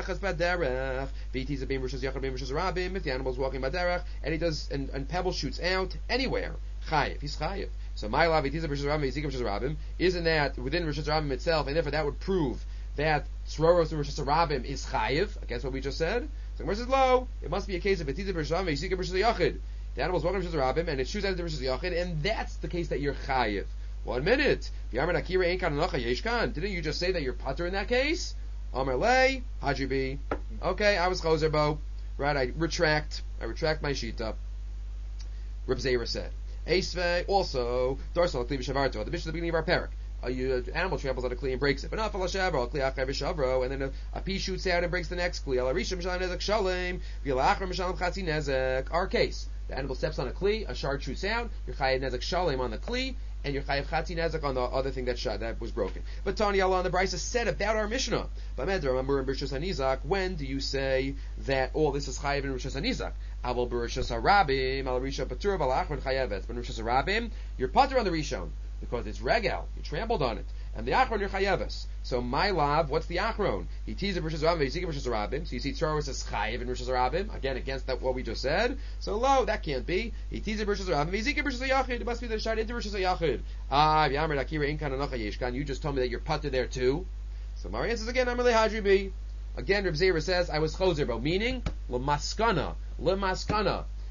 Speaker 1: animal's walking baderech and he does and, and pebble shoots out anywhere, chayev, he's chayev. So my lav itiza Rishus Harabim, Yisik Rishus Harabim, isn't that within Rishus Harabim itself, and therefore that would prove that Tzroros in Rishus Harabim is chayev against what we just said. So Gemara says, "Lo, it must be a case of itiza Rishus Harabim, Yisik Rishus Hayachid. The animal's walking in Rishus Harabim and it shoots out into Rishus Hayachid, and that's the case that you're chayev." One minute. Didn't you just say that you're patur in that case? Amar lei, Hajibi. Okay, I was choser bo. Right, I retract. I retract my shita. Reb Zera said. Eisve, also, dorsal kli v'shavarto. The bishop at the beginning of our parak. A uh, animal tramples on a kli and breaks it. But not falashavro, kli achai v'shavro, and then a, a pea shoots out and breaks the next kli. Ala rishon mishalim nezek shalim, v'yalachar mishalim chatzi nezek. Our case. The animal steps on a kli, a shard shoots out, you're chayav nezek shalim on the kli, and you're chayav chatzi nezek on the other thing that shot, that was broken. But Tani Allah on the Brisa said about our Mishnah. When do you say that all this is chayav in Rishus Hanizak? Aval b'Rishus Harabim, al Rishon patur, al Achron chayavet. But in Rishus Harabim, you're patur on the Rishon because it's regel, you trampled on it, and the Achron you're chayaves. So my lav, what's the Achron? He teases Rishus Harabim, he Rishus Harabim. So you see Tzroros is chayav in Rishus Harabim again against that what we just said. So lo, that can't be. He teases Rishus Harabim, he Rishus Hayachid. It must be that shot into Rishus Hayachid. Ah, Yamer Akira Inkan Anocha Yeshkan. You just told me that you're patur there too. So Mari answers again, Amalei Hadribi. Again, Reb Zera says, I was choser bo, meaning, lemaskana, lemaskana.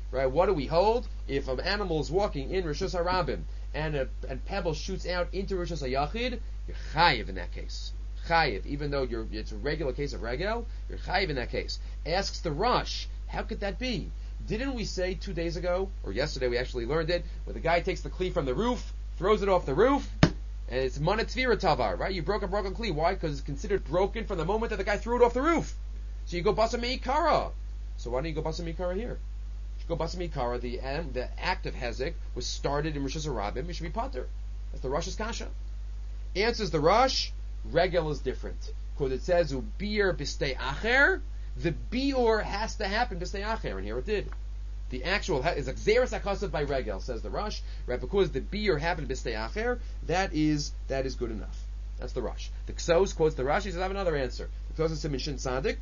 Speaker 1: right? What do we hold? If an animal is walking in Rishus Harabim and a and pebble shoots out into Rishus Hayachid, you're chayiv in that case. Chayiv, even though you're, it's a regular case of regel, you're chayiv in that case. Asks the Rosh, how could that be? Didn't we say two days ago, or yesterday we actually learned it, where the guy takes the kli from the roof, throws it off the roof, and it's mana tvira tavar, right? You broke a broken kli. Why? Because it's considered broken from the moment that the guy threw it off the roof. So you go basa meikara. So why don't you go basa meikara here? You go basa meikara. The um, the act of hezek was started in Rishus Harabim. It should be pater. That's the Rosh's kasha. Answers the Rosh. Regel is different because it says ubir b'stei acher. The biur has to happen b'stei acher, and here it did. The actual is a xeris akasav by regel, says the Rosh. Right, because the biur happened b'stei acher, that is that is good enough. That's the Rosh. The Ksos quotes the Rosh. He says, I have another answer. The Ksos in Shin Sadik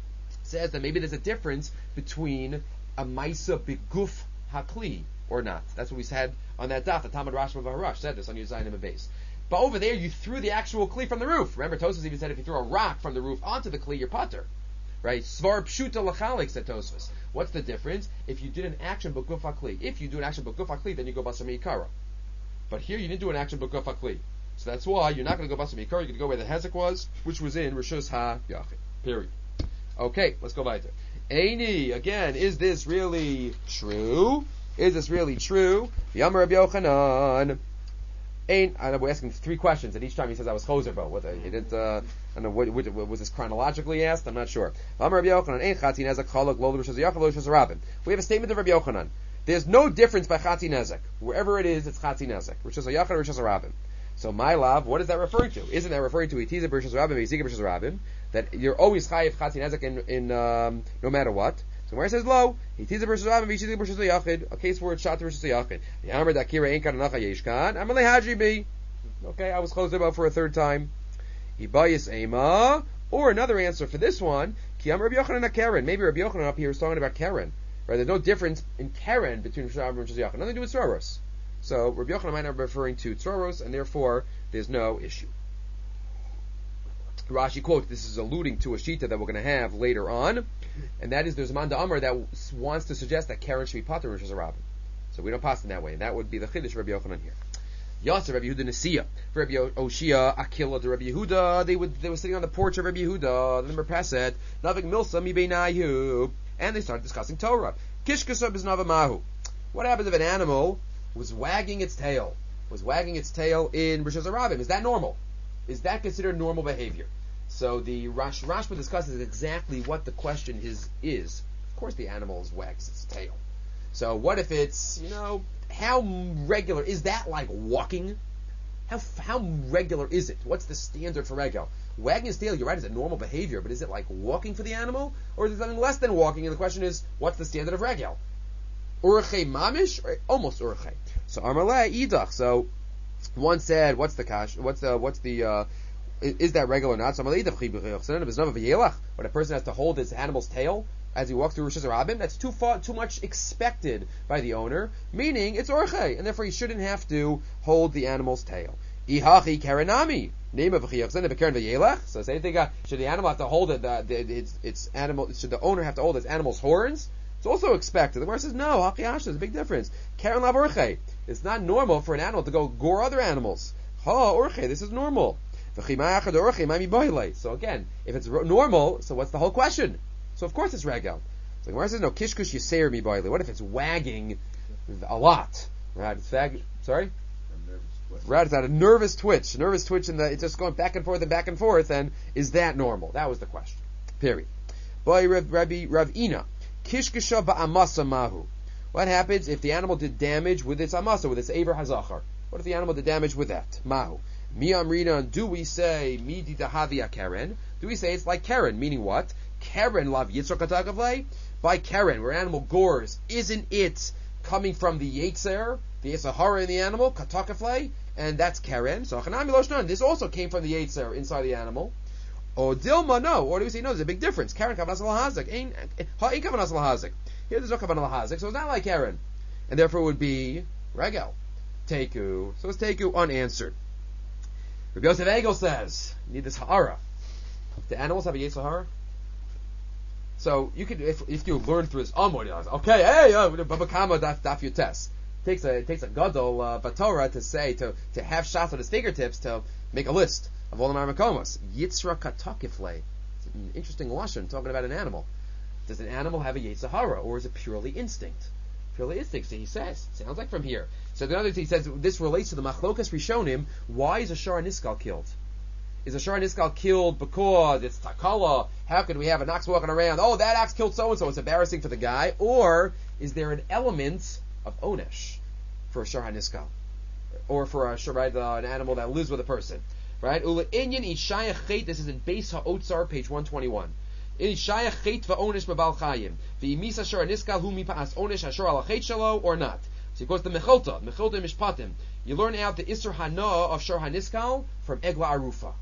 Speaker 1: says that maybe there's a difference between a maisa beguf hakli or not. That's what we said on that daf. The Talmud Rashba Vaharosh said this on Yuzayim base. But over there, you threw the actual kli from the roof. Remember, Tosfos even said if you throw a rock from the roof onto the kli, you're pater. Right? Svar pshuta lachalik, said Tosfos. What's the difference? If you did an action beguf hakli. If you do an action beguf hakli, then you go basar meikara. But here you didn't do an action beguf hakli. So that's why you're not going to go basar meikara. You're going to go where the hezek was, which was in Rishus Ha-Yachid. Period. Okay, let's go weiter. Eini, again, is this really true? Is this really true? Yamar Rabbi Yochanan. Ein, I know we're asking three questions, and each time he says I was choserbo. What he didn't, uh, I don't know, what, what, was this chronologically asked? I'm not sure. Yamar Rabbi Yochanan. Ein chatzin nezek chalak lo l'Rishus Hayachid lo l'Rishus Harabim. We have a statement of Rabbi Yochanan. There's no difference by chatzin nezek. Wherever it is, it's chatzin nezek. Rishus Hayachid or Rishus Harabim. So my love, what is that referring to? Isn't that referring to itiza b'Rishus Harabim, v'yizika b'Rishus Harabim? That you're always chayiv chatzin nezek in, in um, no matter what. So where it says lo, itiza b'Rishus Harabim, v'yizika b'Rishus Hayachid, a case where it's shot to Rishus Hayachid. Yamar dakira ein kan anacha yeshkan, amalei hadri bi. Okay, I was closed about for a third time. Ibayis ema, or another answer for this one. Kiyam Rabbi Yochanan Karen. Maybe Rabbi Yochanan up here is talking about Karen. Right? There's no difference in Karen between Rishus Harabim and Rishus Hayachid. Nothing to do with Tzoros. So Rabbi Yochanan might not be referring to Tzoros, and therefore there's no issue. Rashi quotes, this is alluding to a shita that we're going to have later on, and that is there's a man da'amar that wants to suggest that Karen should be pater in Rishus Harabim. So we don't pass in that way, and that would be the chiddush of Rabbi Yochanan here. Yasser Rabbi Yehuda Nesiya. For Rabbi Oshia, Akila to Rabbi Yehuda, they would they were sitting on the porch of Rabbi Yehuda, the number Paset, Navik Milsa Mi Beinayu, and they started discussing Torah. Kishkasab is Navamahu. What happens if an animal was wagging its tail? Was wagging its tail in Rishus Harabim? Is that normal? Is that considered normal behavior? So the Rash, Rashba discusses exactly what the question is is. Of course the animal wags its tail. So what if it's, you know, how regular is that? Like walking? How how regular is it? What's the standard for regular? Wagging his tail, you're right, is a normal behavior, but is it like walking for the animal, or is it something less than walking? And the question is, what's the standard of regular? Urche mamish, or almost urche. So amarle idach. So one said, what's the kash? What's the what's the uh, is, is that regular or not? So amarle idach. When a person has to hold his animal's tail as he walks through Rishus Harabim, that's too far, too much expected by the owner, meaning it's orche, and therefore he shouldn't have to hold the animal's tail. Ihachi karanami, name of v'yelach. So same thing. Uh, should the animal have to hold it? The, the, its, its animal. Should the owner have to hold its animal's horns? It's also expected. The Gemara says no. Hachi asha, there's a big difference. Karen lav orche. It's not normal for an animal to go gore other animals. Ha orche. This is normal. So again, if it's normal, so what's the whole question? So of course it's regel. So the Gemara says no. Kishkush yiseir mi boile. What if it's wagging a lot? Right? It's wag- Sorry. Right, it's at a nervous twitch, nervous twitch, and it's just going back and forth and back and forth. And is that normal? That was the question. Period. Boy, Rabbi Rav Ina, kishkisha ba'amasa mahu. What happens if the animal did damage with its amasa, with its aver hazachar? What if the animal did damage with that? Mahu. Mi amrina. Do we say midi dahavia keren? Do we say it's like keren? Meaning what? Keren lav yitzor katagavlei. By keren, where animal gores, isn't it coming from the yetzer, the Yitzhahara in the animal, katakaflei? And that's keren. So this also came from the yetzer inside the animal. Or dilma, no. Or do we say no? There's a big difference. Keren kavanas lahazik. Ain't ha'in kavanas lahazik. Here there's no kavanas lahazik, so it's not like keren, and therefore it would be regel, teku. So it's teku unanswered. Rabbi Yosef Egel says, you need this ha'ara. Do animals have a Yitzhahara? So you could, if if you learn through this Amud, okay, hey, uh, Baba Kama daf daf Yotes. Takes a takes a gadol uh, batorah to say to to have shots on his fingertips to make a list of all the marmakomos. Yitzra katakifle. It's an interesting lashon talking about an animal. Does an animal have a Yetzirah, or is it purely instinct? Purely instinct. So he says, sounds like from here. So the other thing he says, this relates to the machlokas rishonim. Why is a Shara Niskal killed? Is a Shara Niskal killed because it's takala? How could we have an ox walking around? Oh, that ox killed so and so. It's embarrassing for the guy. Or is there an element of onesh for a Shara Niskal, or for a right, uh, an animal that lives with a person? Right? Ula inyan ishaya chet. This is in Beis HaOtzar, page one twenty-one. In ishaya chet va'onesh b'bal chayim v'imisa Shara Niskal hu mipas onesh hashor al chet shalo or not. So he goes to Mechilta, Mechilta Mishpatim. You learn out the Isser Hana of Shor HaNiskal from Egla Arufa.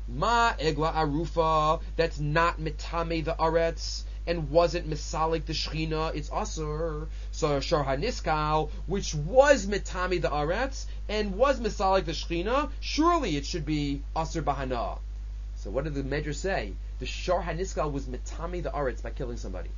Speaker 1: Ma Egla Arufa, that's not Mitame the Aretz, and wasn't Misalik the Shechina, it's Asur. So Shor HaNiskal, which was Mitame the Aretz, and was Misalik the Shechina, surely it should be Asur Bahana. So what did the Medrash say? The Shor HaNiskal was Mitame the Aretz by killing somebody.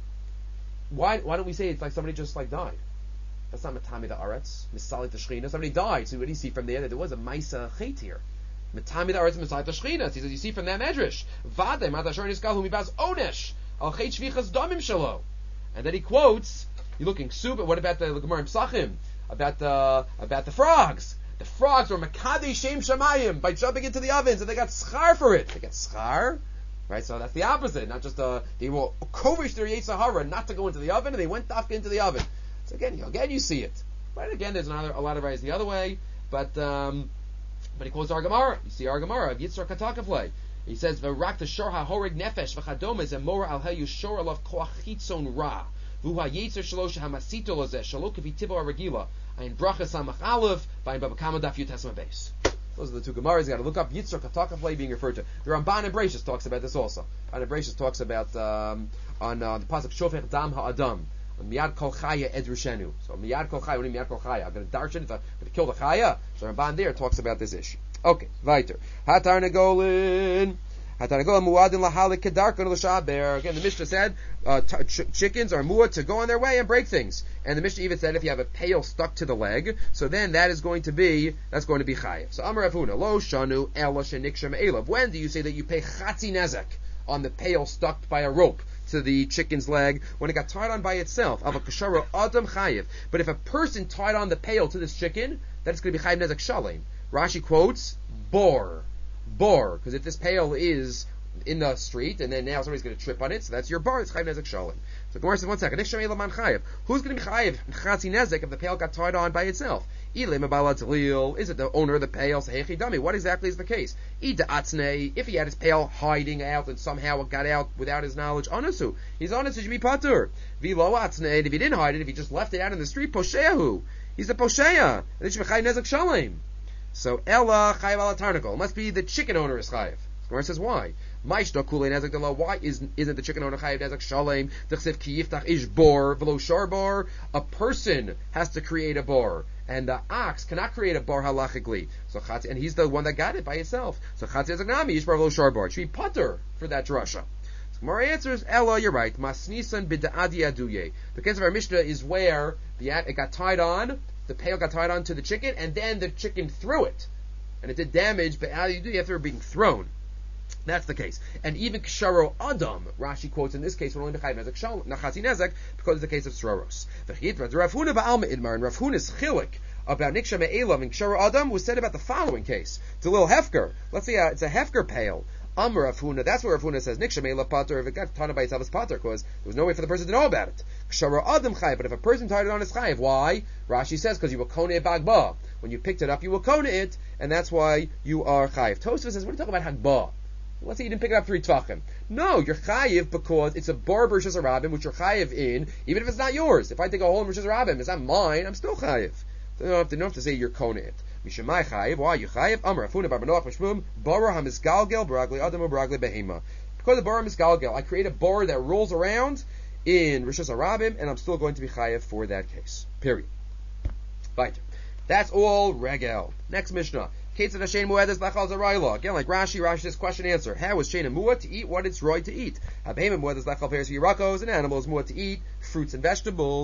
Speaker 1: Why, why don't we say it's like somebody just like died? That's not Matami the Aretz, Misalik the Shechina. Somebody died, so what do you see from there? That there was a Maisa Chet here. Matami the Aretz, Misalik the Shechina. He says, you see from that medrash. Vade, Mata Shor Niskal, Hu Mibas Onesh, Al Chet Shvichas Damim Shalo. And then he quotes, you're looking super, what about the Gemara in Psachim? About the, about the frogs. The frogs were Makadi Shem Shamayim by jumping into the ovens, and they got schar for it. They got schar? Right, so that's the opposite. Not just, uh, they were kovish their Yetzirah not to go into the oven, and they went dafka into the oven. So again, again, you see it. But again, there's another, a lot of ways the other way. But um, but he quotes our Gemara. You see our Gemara of Yitzhak Katakafle. He says, "V'rak the shor hahorig nefesh v'chadomes emora al hayu shor alav koach chitzon ra v'hu hayitzer shalosh hamasito lozeh shalo kavi tivo aragila ayin bracha samach aleph b'ayin baba kama daf yutesma base." Those are the two Gemaras. You got to look up Yitzhak Katakafle being referred to. The Ramban and Breishis talks about this also. And Breishis talks about um, on uh, the pasuk Shofech Dam Ha'adam. Miyad kol chaya edrushenu. So miyad kol chaya, what do you mean miyad kol chaya? I'm going to darshan, I'm going to kill the chaya. So Ramban there talks about this issue. Okay, weiter. Hatar negolin. Hatar negolin muadin lahalik kedarkan l'shaber. Again, the Mishnah said uh, t- ch- chickens are muad to go on their way and break things. And the Mishnah even said if you have a pail stuck to the leg, so then that is going to be that's going to be chayav. So Amar Rav Huna lo shanu ela sheniksham elav. When do you say that you pay chatzi nezek on the pail stuck by a rope to the chicken's leg when it got tied on by itself? Av kashara adam chayiv. But if a person tied on the pail to this chicken, that's going to be chayiv nezek shalem. Rashi quotes bor, bor, because if this pail is in the street and then now somebody's going to trip on it, so that's your bar. It's chayiv nezek shalem. So Gemara says one second. Who's going to be chayiv chatzi nezek if the pail got tied on by itself? Is it the owner of the pail? What exactly is the case? If he had his pail hiding out and somehow it got out without his knowledge, anasu. He's honest, he should be patur. If he didn't hide it, if he just left it out in the street, posheahu. He's a posheya. And it should be chayiv nezek shalem. So ella chayiv ala tarnakol. It must be the chicken owner is chayiv. Gemara says why? Why is, isn't the chicken owner chayiv nezek shalem? D'chsev ki yiftach ish bor v'lo shar bor. A person has to create a bor, and the ox cannot create a bar halachically. So chatzi, and he's the one that got it by itself. So chatzi nezek nami ish bar v'lo shar bar. It should be putter for that drasha. So Gemara answers, ella, you're right. Masnisan b'da'adi aduye. The case of our Mishnah is where the it got tied on, the pail got tied on to the chicken, and then the chicken threw it, and it did damage. But adi aduye after it being thrown. That's the case. And even Ksharo Adam, Rashi quotes in this case, we're only Mechayiv Nezek Shal, Nachatzi Nezek, because it's the case of Sroros. The Rav Huna Ba'alma Idmar, and Rav Huna's chilik about Niksha Me'elav and Ksharo Adam was said about the following case. It's a little Hefker. Let's see, uh, it's a Hefker pail. Amr Rav Huna, that's where Rav Huna says Niksha Me'elav Pater, if it got tied by itself as Pater, because there was no way for the person to know about it. Ksharo Adam Chayiv, but if a person tied it on his Chayiv, why? Rashi says, because you will kone it Bagba. When you picked it up, you will kone it, and that's why you are Chayiv. Tosfos says, what are you talking about Hagbah? Let's say you didn't pick it up three tvachim. No, you're chayiv because it's a bar b'rishas harabim, which you're chayiv in, even if it's not yours. If I take a hole in b'rishas harabim, it's not mine, I'm still chayiv. So you don't have to, don't have to say you're kona it. Mishamai chayiv, why are you chayiv? Amar afuna bar b'noach mishmum, bara hamisgalgel baragli adam baragli behema. Because of bara hamisgalgel, I create a bar that rolls around in b'rishas harabim, and I'm still going to be chayiv for that case. Period. Weiter. That's all regel. Next Mishnah. Again, like Rashi, Rashi says question answer. How is Shein Mu'ah to eat what it's right to eat? An animal is mu'ah to eat fruits and vegetables.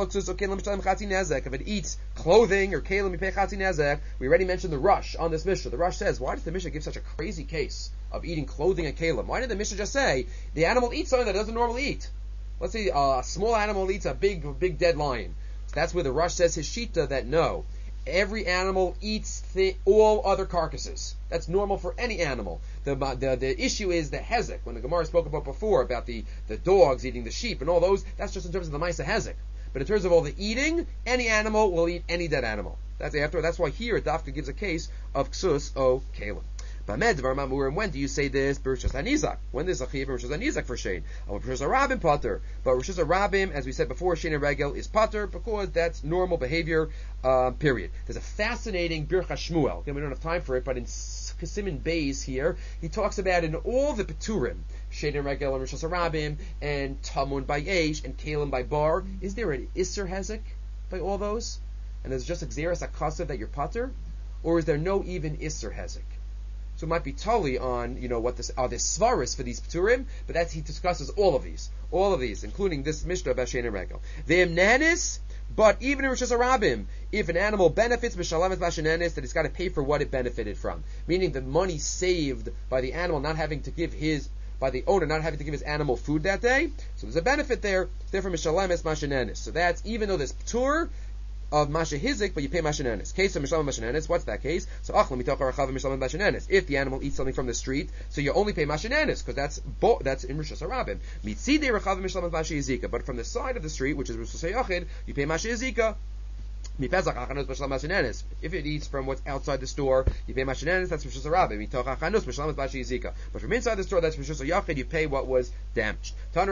Speaker 1: If it eats clothing or kelim, we already mentioned the Rush on this Mishnah. The Rush says, why does the Mishnah give such a crazy case of eating clothing and kelim? Why did the Mishnah just say the animal eats something that it doesn't normally eat? Let's say uh, a small animal eats a big, big dead lion. So that's where the Rush says his shita that no. Every animal eats th- all other carcasses. That's normal for any animal. The, the the issue is the hezek. When the Gemara spoke about before, about the, the dogs eating the sheep and all those, that's just in terms of the Maisa hezek. But in terms of all the eating, any animal will eat any dead animal. That's after. That's why here Dafka gives a case of ksus o kalim. When do you say this? Bereshus Hanizak. When there's a chiv Bereshus Hanizak for Shein. Bereshus Harabim pater. But Bereshus Harabim, as we said before, Shein and Regel is pater because that's normal behavior. Uh, period. There's a fascinating Bircha Shmuel. Again, we don't have time for it, but in Siman Beis here, he talks about in all the Peturim, Shein and Regel and Bereshus Harabim and Tamun by Eish and Kalim by Bar. Is there an Isser Hezek by all those? And there's just a Xeris Akasav that you're pater, or is there no even Isser Hezek? So it might be totally on, you know, what this are the svaris for these pturim, but that's he discusses all of these, all of these, including this Mishnah about Shein and Regel. The imnanis, but even in Rishus Harabim, if an animal benefits Mishalamet Vashenanis, that it's got to pay for what it benefited from, meaning the money saved by the animal not having to give his, by the owner not having to give his animal food that day. So there's a benefit there. Therefore Mishalamet Vashenanis. So that's even though there's ptur of Masha Hizik, but you pay Mashanenis. Case of Mishalam Mashanenis, what's that case? So Achlam Mitoch Arachav Mishalam Mashanenis. If the animal eats something from the street, so you only pay Mashanenis, because that's bo- that's in Rishus Harabim. Mitzidei Arachav Mishalam Masha Yizika, but from the side of the street, which is Rishus Hayachid, you pay Masha Yizika. If it eats from what's outside the store, you pay Mashanenis, that's Rishus Harabim. But from inside the store, that's Rishus Hayachid, you pay what was damaged. What's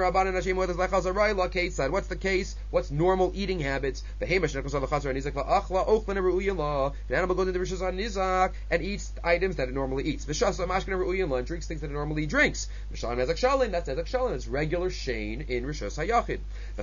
Speaker 1: the case? What's normal eating habits? An animal goes into the Rishus HaNizak and eats items that it normally eats. Drinks things that it normally drinks. That's Nezek Shalin, it's regular Shein in Rishus Hayachid.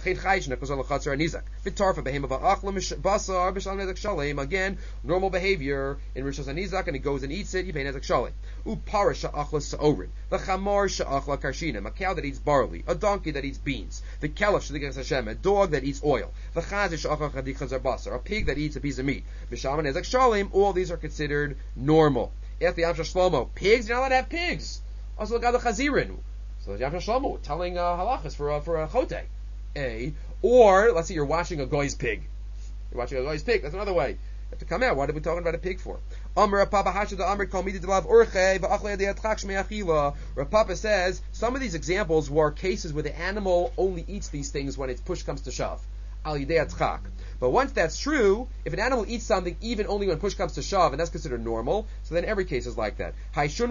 Speaker 1: Again, normal behavior in Rishus Hanizak, and it goes and eats it, you pay Nezek Shalim. Upara sha'achla sa'orin. The chamar sha'achla karshinim. A cow that eats barley. A donkey that eats beans. The kelef sh'ligas Hashem. A dog that eats oil. The chazer sha'achla chadicha zarbasar. A pig that eats a piece of meat. B'sham and Nezek Shalim. All these are considered normal. If the Amshah Shlomo, pigs, you're not allowed to have pigs. Also, look at the chazirin. So the Amshah Shlomo telling uh, halachas for uh, for a chote. A. Or, let's say you're watching a goy's pig. You're watching a guy's pig. That's another way. You have to come out. What are we talking about a pig for? Rapapa says some of these examples were cases where the animal only eats these things when its push comes to shove. But once that's true, if an animal eats something even only when push comes to shove, and that's considered normal, so then every case is like that. Right, a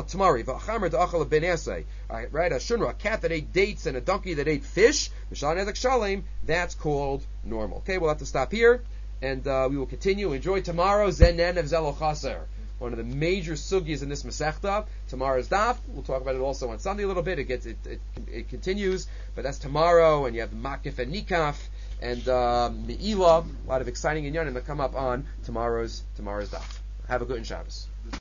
Speaker 1: shunra, a cat that ate dates and a donkey that ate fish, that's called normal. Okay, we'll have to stop here, and uh, we will continue. Enjoy tomorrow, Zenen of Zelo Chaser. One of the major sugyas in this Masechta. Tomorrow's daf. We'll talk about it also on Sunday a little bit. It gets it it, it continues, but that's tomorrow, and you have Makif and Nikaf and um, Me'ila. A lot of exciting inyanim that come up on tomorrow's tomorrow's daf. Have a good Shabbos.